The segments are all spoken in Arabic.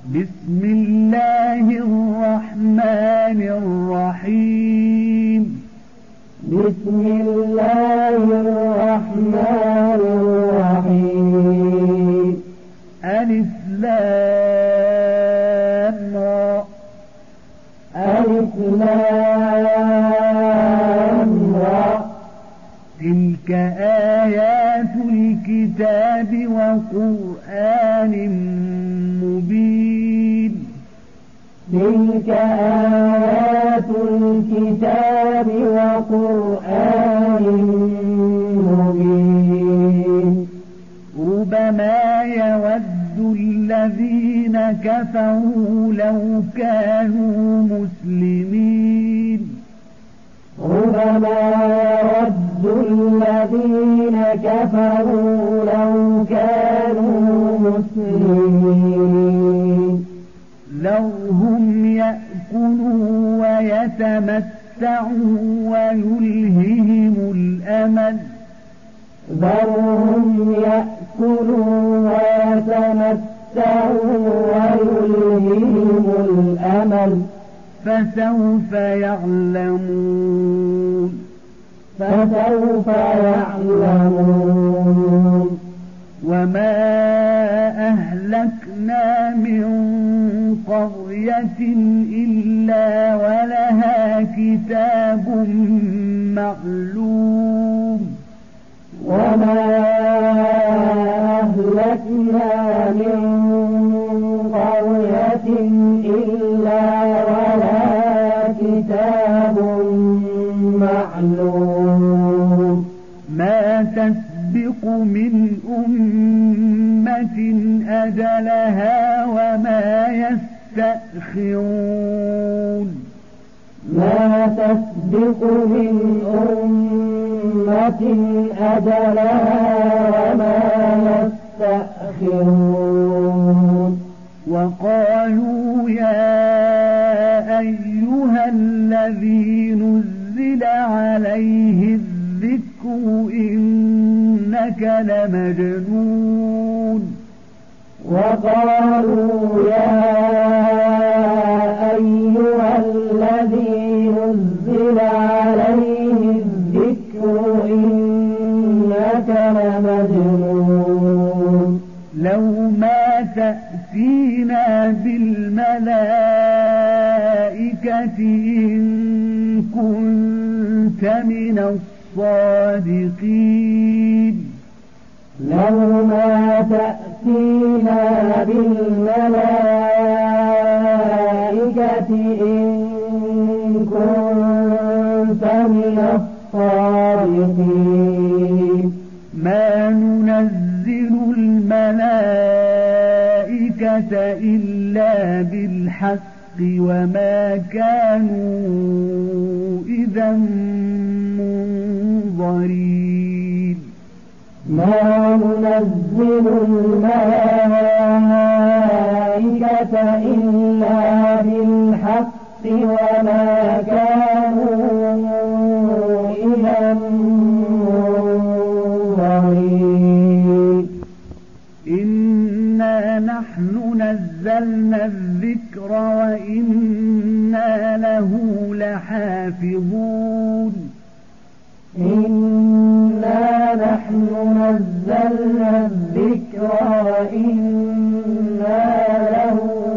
بسم الله الرحمن الرحيم. بسم الله الرحمن الرحيم. ألف لام را. ألف لام را. تلك آيات الكتاب وقرآن مبين. تلك آيات الكتاب وقرآن مبين. ربما يود الذين كفروا لو كانوا مسلمين. ربما يود الذين كفروا لو كانوا مسلمين. ذرهم يأكلوا ويتمتعوا ويلههم الأمل. ذرهم يأكلوا ويتمتعوا ويلههم الأمل. فسوف يعلمون. فسوف يعلمون. وما أهلكنا من قرية إلا ولها كتاب معلوم. وما أهلكنا من قرية إلا ولها كتاب معلوم. ما تسبق من أمة أجلها وما يستأخرون. ما تسبق من أمة أجلها وما يستأخرون. وقالوا يا أيها الذي نزل عليه الذكر إنك لمجنون. وقالوا يا أيها الذي نزل عليه الذكر إنك لمجنون. لو ما تأتينا بالملائكة إن كنت من الصادقين. لو ما تأتينا بالملائكة إن كنت من الصادقين. ما ننزل الملائكة إلا بالحق وما كانوا إذا منظرين. ما ننزل الملائكة إلا بالحق وما كانوا إذا منظرين. إنا نحن نزلنا الذكر وإنا له لحافظون. إنا نحن نزلنا الذكر وإنا له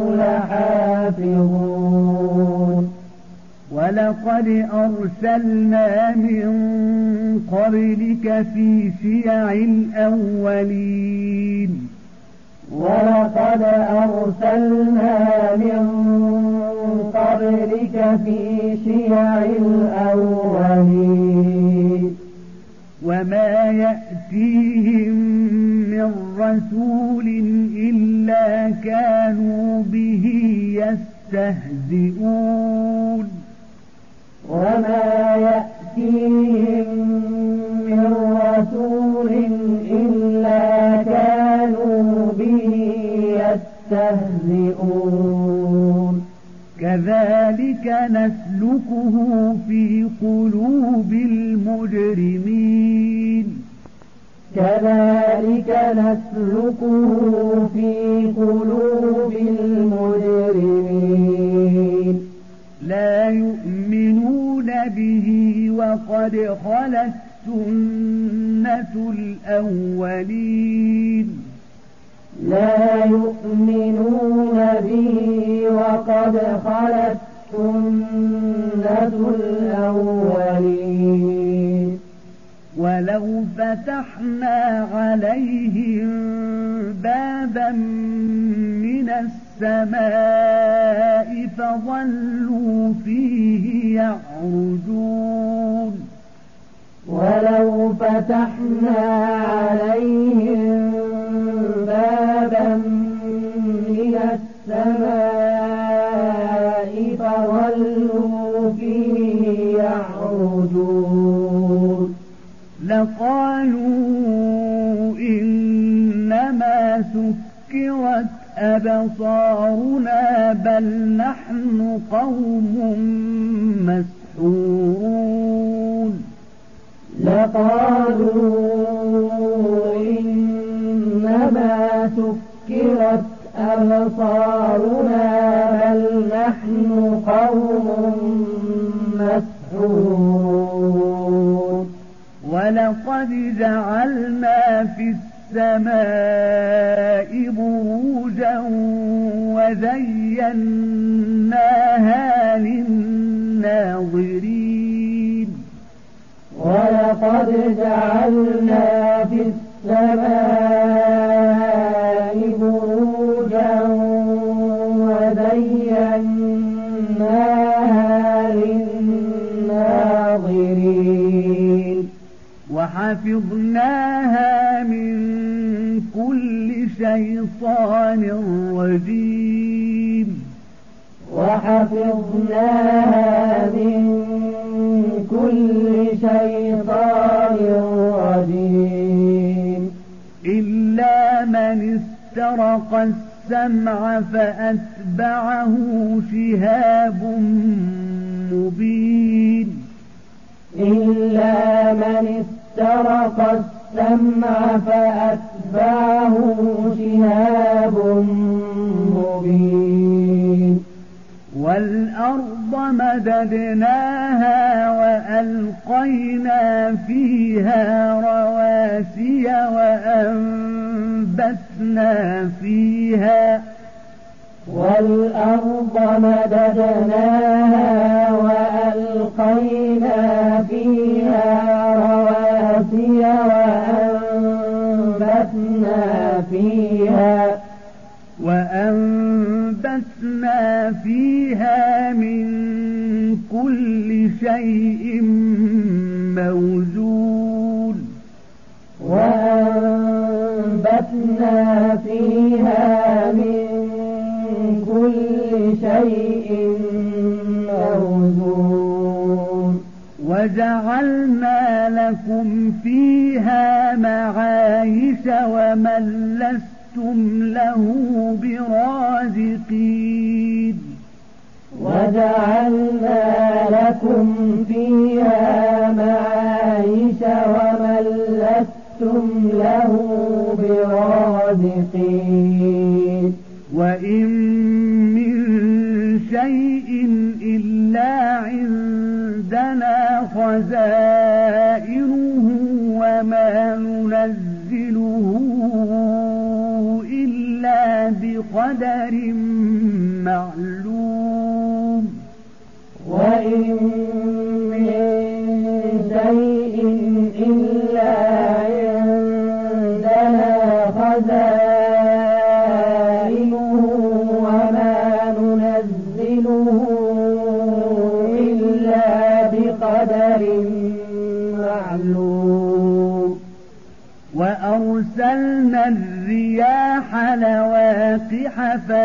لحافظون. ولقد أرسلنا من قبلك في شيع الأولين. ولقد أرسلنا من قبلك في شيع الأولين. وما يأتيهم من رسول إلا كانوا به يستهزئون. وما يأتيهم من رسول إلا كانوا به يستهزئون. كذلك نسلكه في قلوب المجرمين. كذلك نسلكه في قلوب المجرمين. وقد خلت سنة الأولين لا يؤمنون به وقد خلت سنة الأولين ولو فتحنا عليهم بابا من السماء فظلوا فيه يعرجون ولو فتحنا عليهم بابا من السماء فظلوا فيه يعرجون لقالوا إنما سكرت أبصارنا بل نحن قوم مسحورون لقالوا إنما سكرت أبصارنا بل نحن قوم مسحورون ولقد جعلنا في السماء بروجا وزيناها للناظرين ولقد جعلنا في السماء بروجا وزيناها للناظرين وحفظناها من كل شيطان رجيم وحفظناها من كل شيطان رجيم إلا من استرق السمع فأتبعه شهاب مبين إلا من استرق السمع فأتبعه شهاب مبين والأرض مددناها وألقينا فيها رواسي والأرض مددناها وألقينا فيها رواسي وأنبتنا فيها من كل شيء موزون وأنبتنا فيها من كل شيء موزون وجعلنا لكم فيها معايش ومن لستم له برازقين وجعلنا لكم فيها معايش ومن لستم له برازقين وإن من شيء إلا عندنا خزائنه وما ننزله إلا بقدر معلوم وإن من شيء إلا عندنا خزائنه وما ننزله إلا بقدر معلوم وأرسلنا الرياح لواقح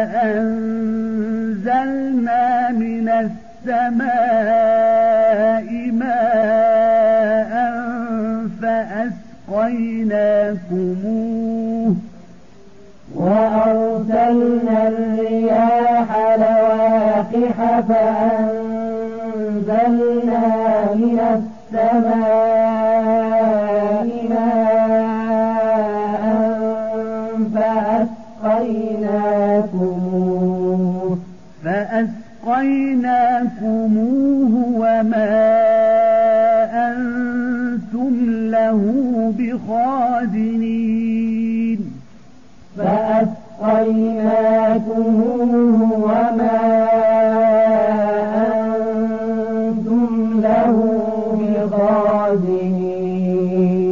فأنزلنا من السماء ماء فأسقيناكموه وأرسلنا الرياح لواقح فأنزلنا من السماء ماء فأسقيناكموه وما آتيناكموه وما أنتم له بخازنين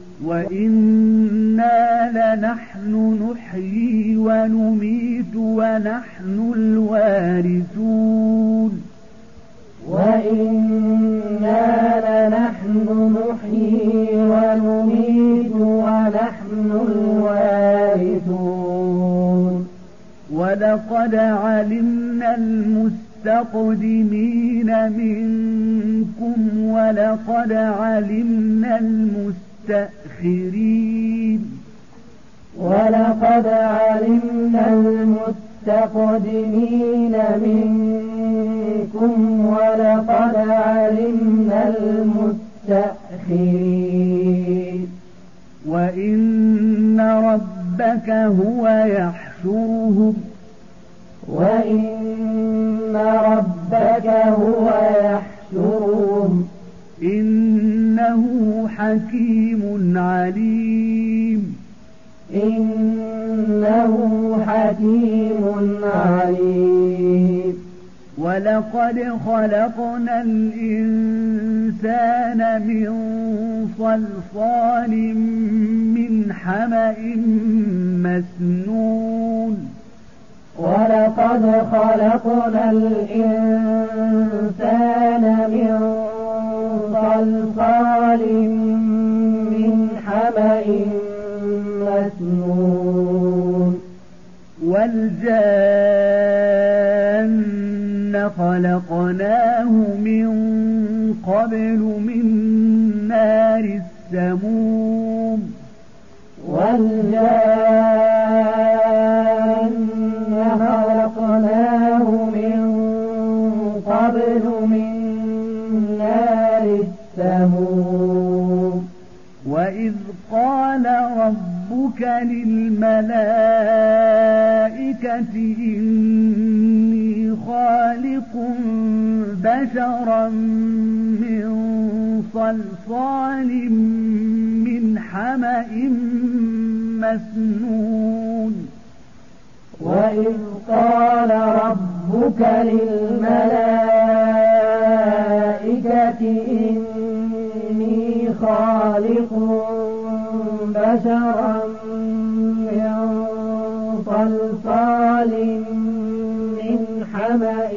وإنا لنحن نحيي ونميت ونحن الوارثون وإنا لنحن نحيي ونميت ونحن الوارثون ولقد علمنا المستقدمين منكم ولقد علمنا المستأخرين ولقد علمنا المستقدمين منكم ولقد علمنا المستأخرين وإن ربك هو يحشرهم وإن ربك هو يحشرهم إنه حكيم عليم إنه حكيم عليم ولقد خلقنا الإنسان من صلصال من حمأ مسنون ولقد خلقنا الإنسان من صلصال من حمأ مسنون والجان خلقناه من قبل من نار السموم والجان خلقناه من قبل من نار السموم وإذ قال ربك للملائكة إني خالق بشرا من صلصال من حمأ مسنون وإذ قال ربك للملائكة إني خالق بشرا من صلصال من حمأ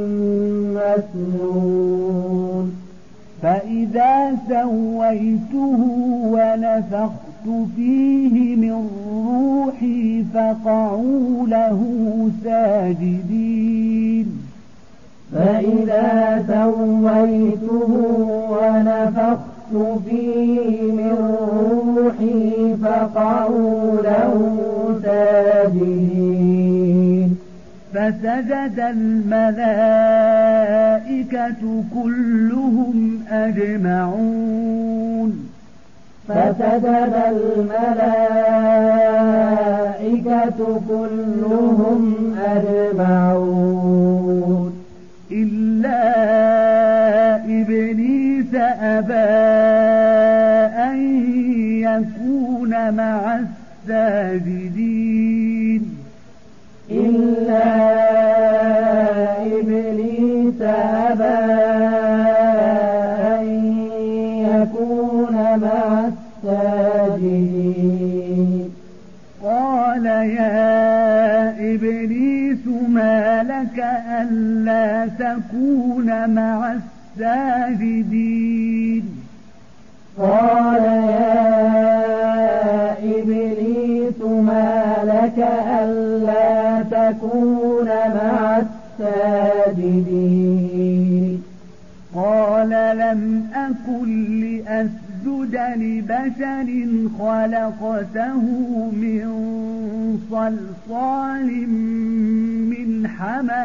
مسنون فإذا سويته ونفخت فيه من روحي فقعوا له ساجدين فإذا سويته ونفخت فيه من روحي فقعوا له ساجدين فسجد الملائكة كلهم أجمعون فسجد الملائكة كلهم أجمعون إلا إبليس أبى أن يكون مع الساجدين إلا إبليس أبى أن يكون مع الساجدين قال يا إبليس ما لك ألا تكون مع الساجدين قال يا إبليس ما لك ألا تكون مع الساجدين قال لم أكن لأسجد لبشر خلقته من صلصال من حمأ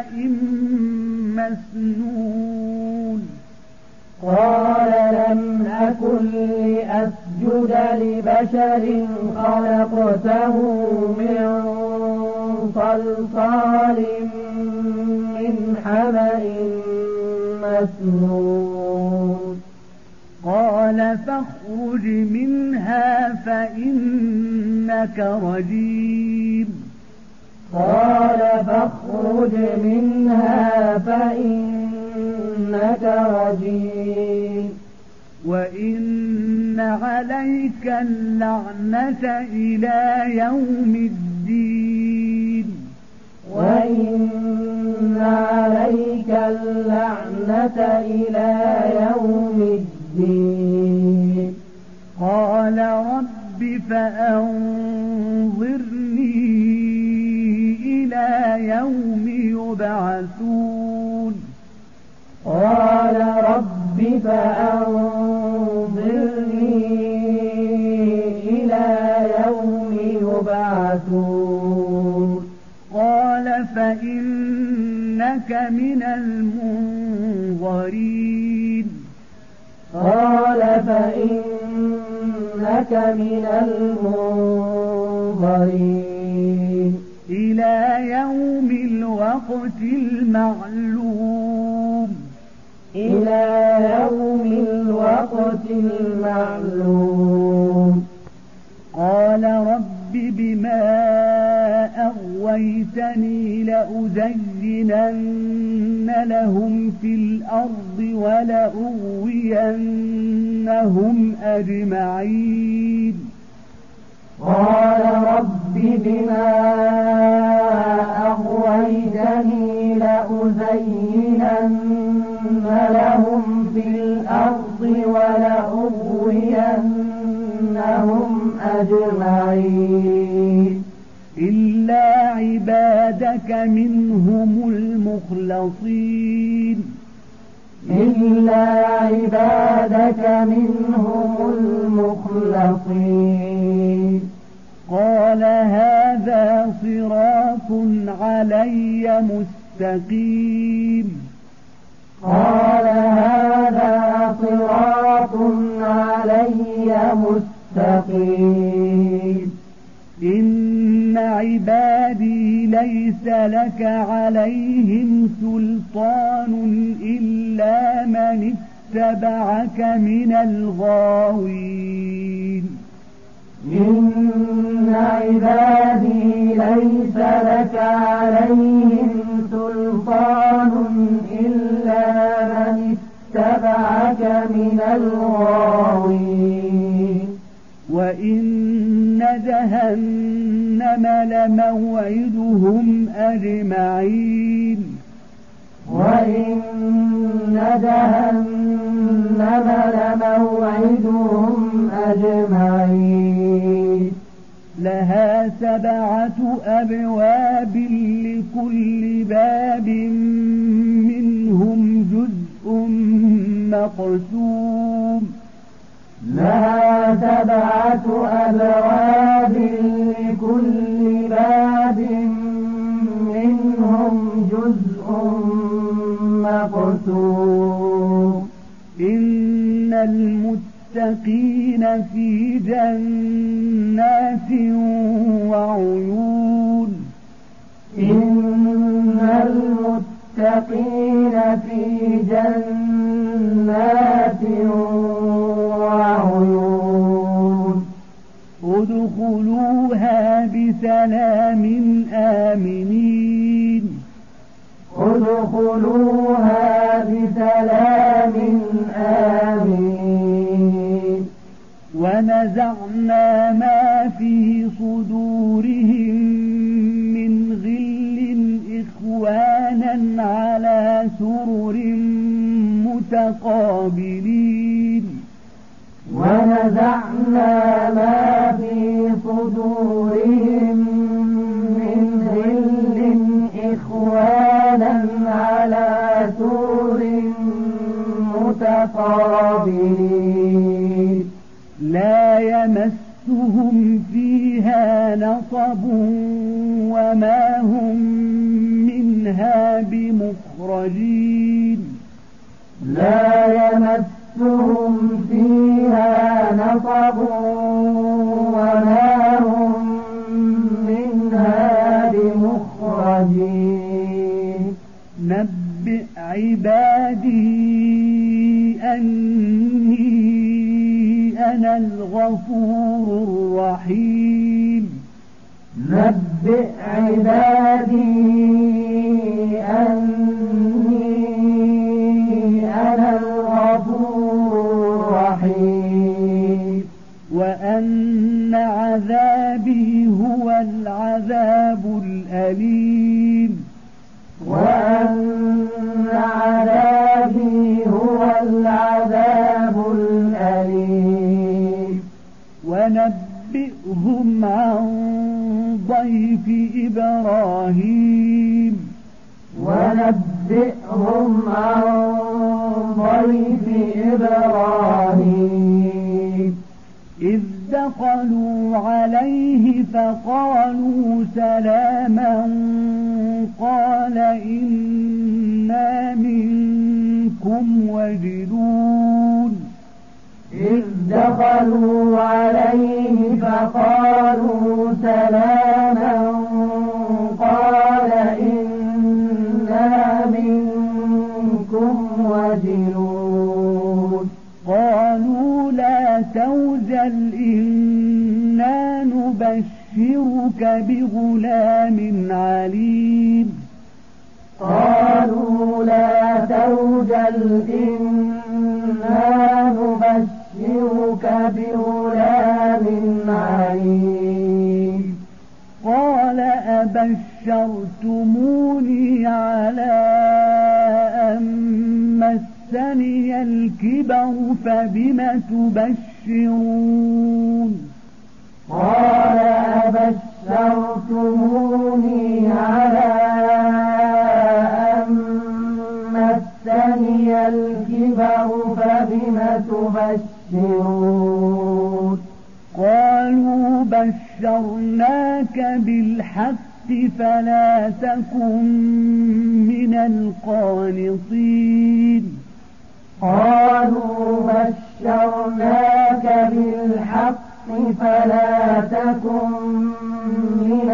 مسنون قال لم أكن لأسجد لبشر خلقته من صلصال من حمأ مسنون قال فاخرج منها فإنك رجيم قال فاخرج منها فإنك رجيم وإن عليك اللعنة إلى يوم الدين وإن عليك اللعنة إلى يوم الدين قال رب فأنظرني إلى يوم يبعثون قال رب فأنظرني إلى يوم يبعثون قال فإنك من المنظرين قال فإنك من المنظرين إلى يوم الوقت المعلوم إلى يوم الوقت المعلوم قال رب بما أغويتني لأزينن لهم في الأرض ولأغوينهم أجمعين قال رب بما أغويتني لأزينن لهم في الأرض ولأغوينهم أجمعين إلا عبادك منهم المخلصين إلا عبادك منهم المخلصين قال هذا صراط علي مستقيم قال هذا صراط علي مستقيم إن عبادي ليس لك عليهم سلطان إلا من اتبعك من الغاوين إن عبادي ليس لك عليهم سلطان إلا من اتبعك من الغاوين وإن جهنم لموعدهم أجمعين وإن جهنم لموعدهم أجمعين لها 7 أبواب لكل باب منهم جزء مقسوم لها 7 أبواب لكل باب منهم جزء مقسوم إن المتقين في جنات وعيون إن المتقين في جنات وعيون ادخلوها بسلام آمنين ادخلوها بسلام آمنين ونزعنا ما في صدورهم من غل إخوانا على سرر متقابلين ونزعنا ما في صدورهم من غل إخوانا على سرر متقابلين لا يمسهم فيها نصب وما هم منها بمخرجين لا يمسهم فيها نصب وما هم منها بمخرجين نبئ عبادي أني أنا الغفور الرحيم نبئ عبادي أني أنا الغفور الرحيم وأن عذابي هو العذاب الأليم وأن عذابي هو العذاب الأليم ونبئهم عن ضيف إبراهيم ونبئهم عن ضيف إبراهيم إذ دخلوا عليه فقالوا سلاما قال إنا منكم وجلون إذ دخلوا عليه فقالوا سلاما قال إنا منكم وجلون قالوا لا توجل إنا نبشرك بغلام عليم قالوا لا توجل إنا نبشرك بغلام عليم قال أبشرتموني على أن مسني الكبر فبم تبشرون قال أبشرتموني على أن مسني الكبر فبم تبشرون قالوا بشرناك بالحق فلا تكن من القانطين قالوا بشرناك بالحق فلا تكن من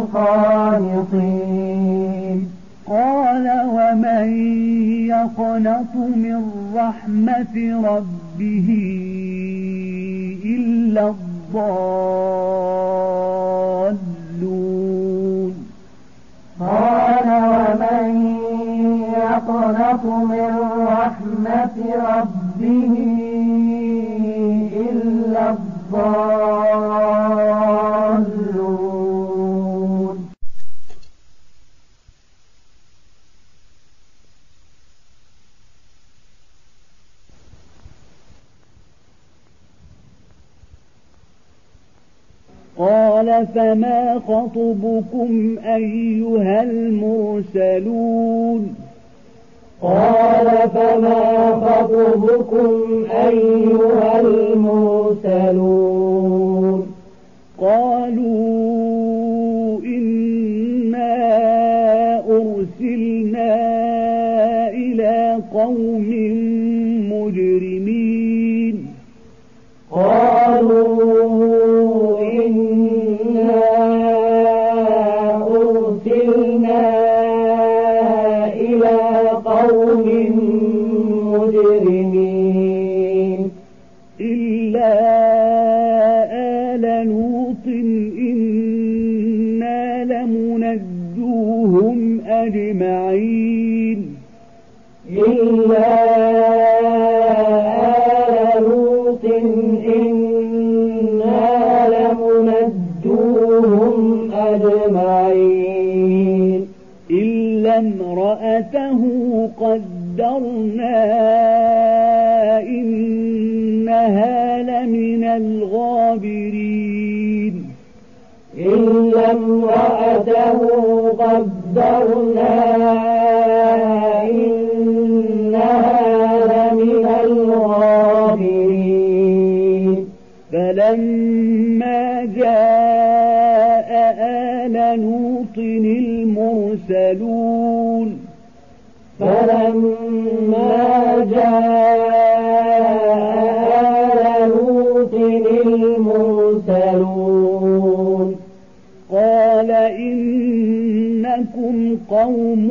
القانطين قال ومن يقنط من رحمة ربه إلا الضالون قال ومن يقنط من رحمة ربه إلا الضالون قال فما خطبكم أيها المرسلون قال فما خطبكم أيها المرسلون قالوا إنا أرسلنا إلى قوم مجرمين قالوا إنا أرسلنا إلى قوم مجرمين إلا آل لوط إنا لمنجوهم أجمعين إلا آل لوط إنا لمنجوهم أجمعين إلا امرأته قدرنا إنها لمن الغابرين إلا امرأته قدرنا إنها لمن الغابرين فلما جاء آل لوط المرسلون فلما جاء آل لوط المرسلون قال إنكم قوم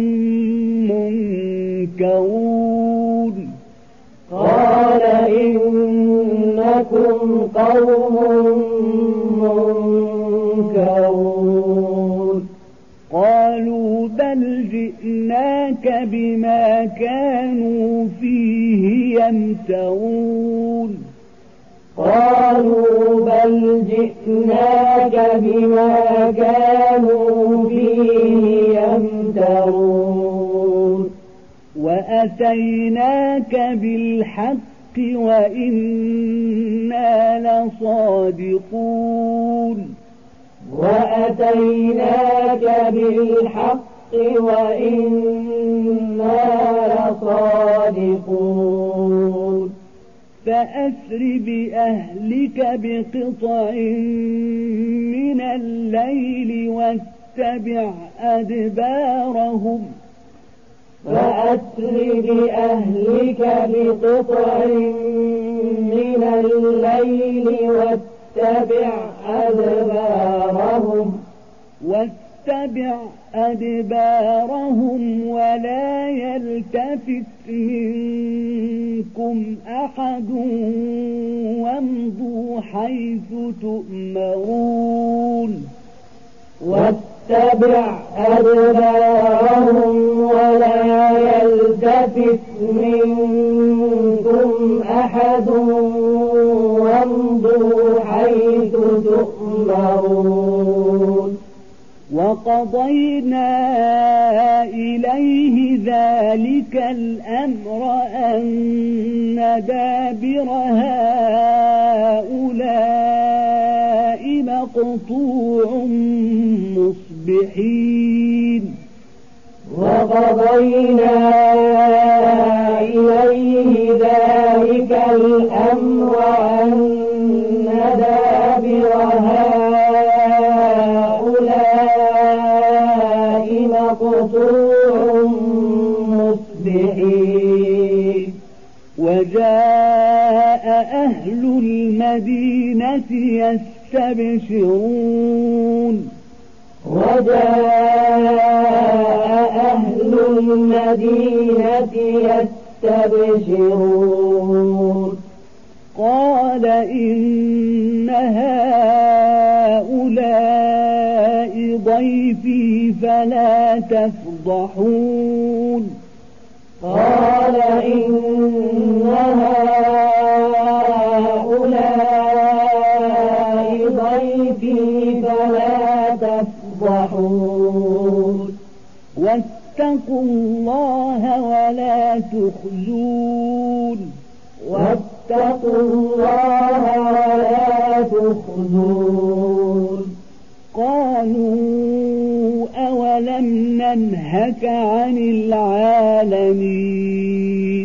منكرون قال إنكم قوم منكرون بل جئناك بما كانوا فيه يمترون قالوا بل جئناك بما كانوا فيه يمترون وأتيناك بالحق وإنا لصادقون وأتيناك بالحق وإنا لصادقون فأسر بأهلك بقطع من الليل واتبع أدبارهم فأسر بأهلك بقطع من الليل واتبع أدبارهم ولا يلتفت منكم أحد وامضوا حيث تؤمرون واتبع أدبارهم ولا يلتفت منكم أحد وامضوا حيث تؤمرون وقضينا إليه ذلك الأمر أن دابر هؤلاء مقطوع مصبحين وقضينا إليه ذلك الأمر أن دابر هؤلاء مقطوع مصبحين وجاء أهل المدينة يستبشرون يستبشرون قال إن هؤلاء ضيفي فلا تفضحون قال إن هؤلاء ضيفي فلا تفضحون واتقوا الله ولا تخزون قالوا أولم ننهك عن العالمين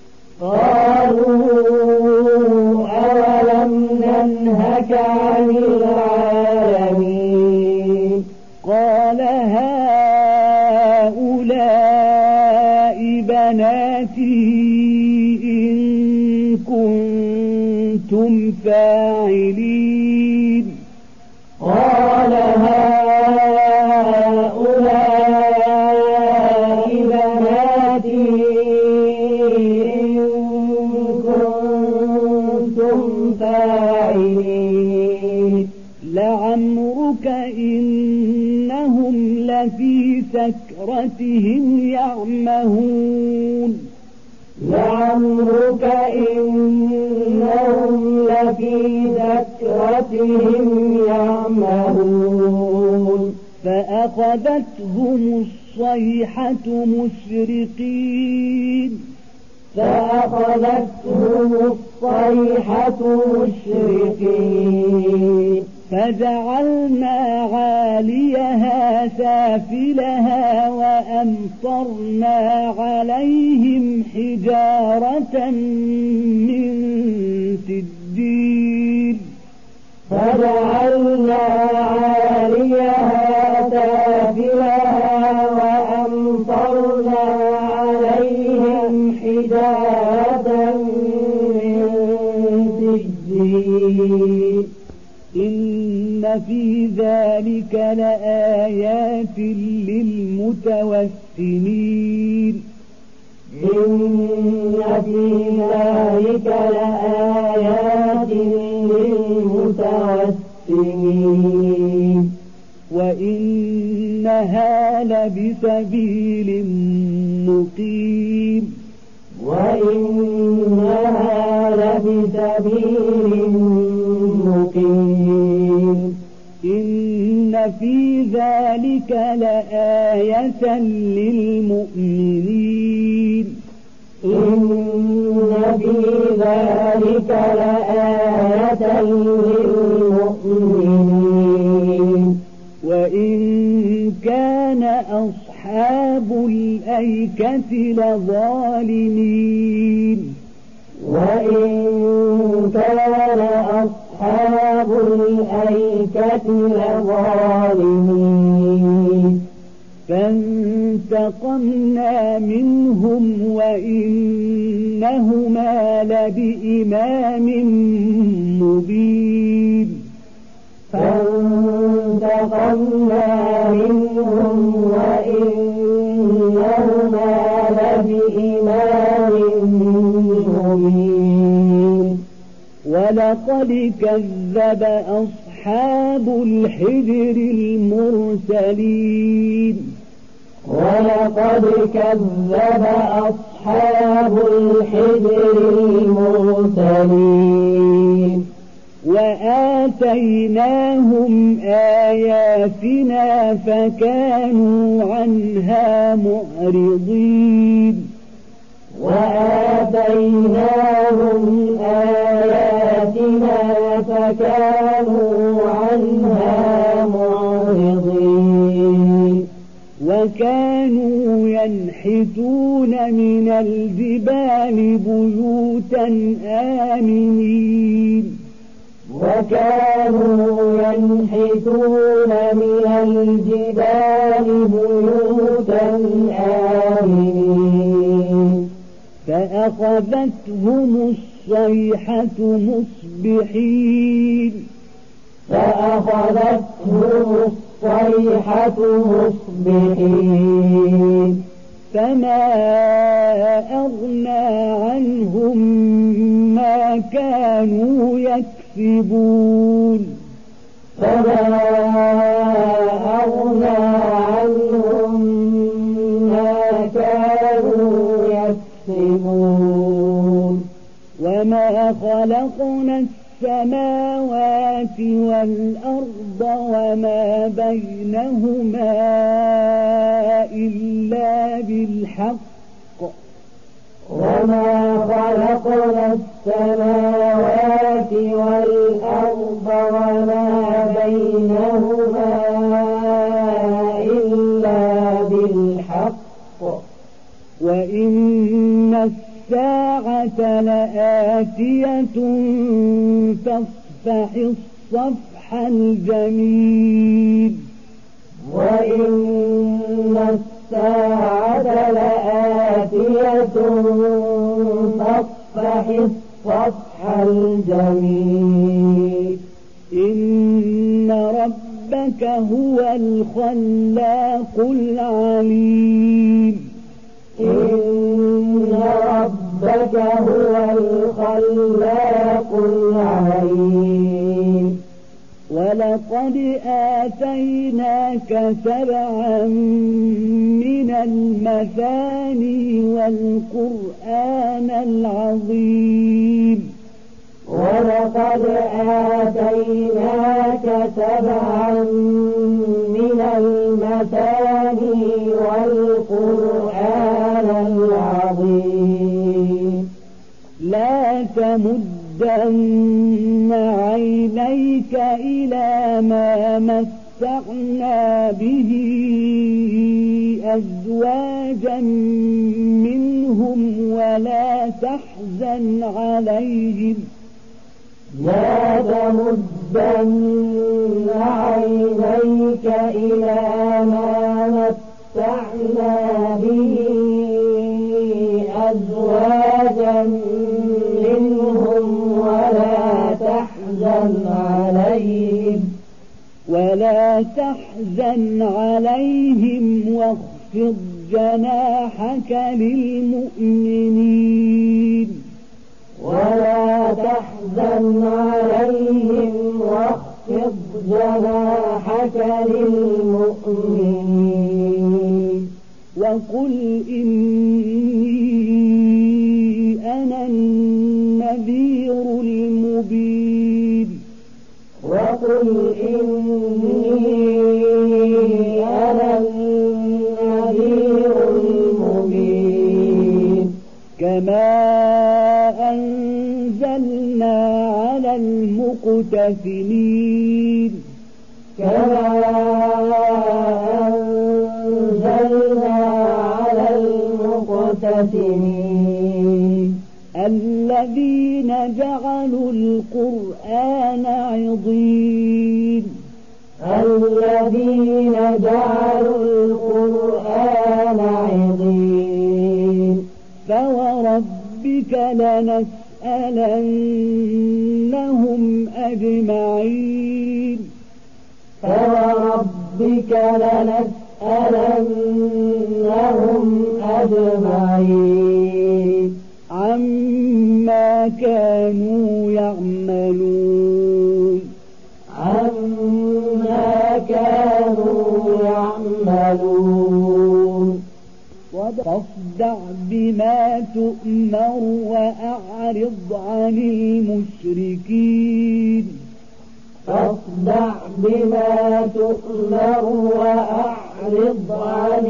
قال هؤلاء بناتي إن كنتم فاعلين قال هؤلاء بناتي إن كنتم فاعلين لعمرك إنهم لفي سكرتهم يعمهون فأخذتهم الصيحة مشرقين فجعلنا عاليها سافلها وأمطرنا عليهم حجارة من سجيل إن في ذلك لآيات للمتوسمين وإنه وإنها لبسبيل مقيم إن في ذلك لآية للمؤمنين وإن كان أصحاب الأيكة لظالمين فانتقمنا منهم وإنهما لبإمام مبين ولقد كذب أصحاب الحجر المرسلين وآتيناهم آياتنا فكانوا عنها معرضين وكانوا ينحتون من الجبال بيوتا آمنين فأخذتهم الصيحة مصبحين فما أغنى عنهم ما كانوا يكسبون وما خلقنا السماوات والأرض وما بينهما إلا بالحق وإن الساعة لآتية فاصفح الصفح الجميل إن ربك هو الخلاق العليم ولقد آتيناك 7 من المثاني والقرآن العظيم لا تمدن عينيك إلى ما متعنا به أزواجا منهم ولا تحزن عليهم ولا تحزن عليهم واخفض جناحك للمؤمنين جناحك للمؤمنين وقل إني أنا النذير المبين وقل إني أنا النذير المبين كما أنزلنا على المقتسمين كما أنزلنا على المقتسمين الذين جعلوا القرآن عضين الذين جعلوا القرآن عضين فوربك لنسألنهم أجمعين فوربك لنسألنهم أجمعين عما كانوا يعملون عما كانوا يعملون فاصدع بما تؤمر وأعرض عن المشركين فاصدع بما تؤمر وأعرض عن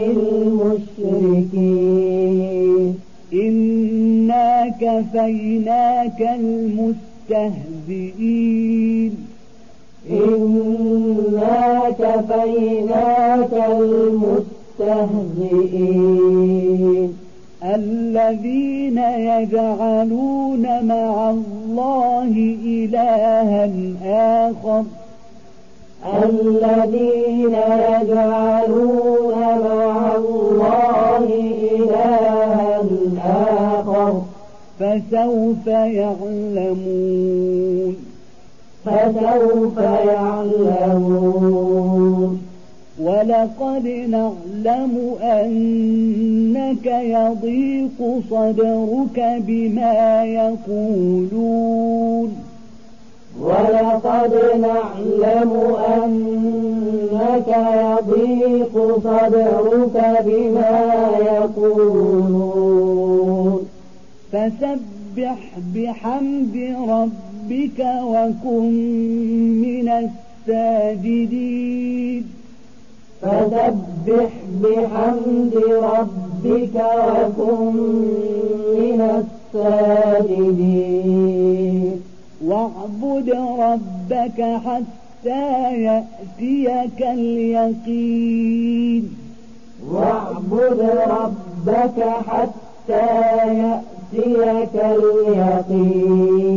المشركين إنا كفيناك المستهزئين إنا كفيناك المستهزئين الذين يجعلون مع الله إلها آخر الذين يجعلون مع الله إلها آخر فسوف يعلمون فسوف يعلمون ولقد نعلم أنك يضيق صدرك بما يقولون ولقد نعلم أنك يضيق صدرك بما يقولون فسبح بحمد ربك وكن من الساجدين فسبح بحمد ربك وكن من الساجدين واعبد ربك حتى يأتيك اليقين واعبد ربك حتى يأتيك اليقين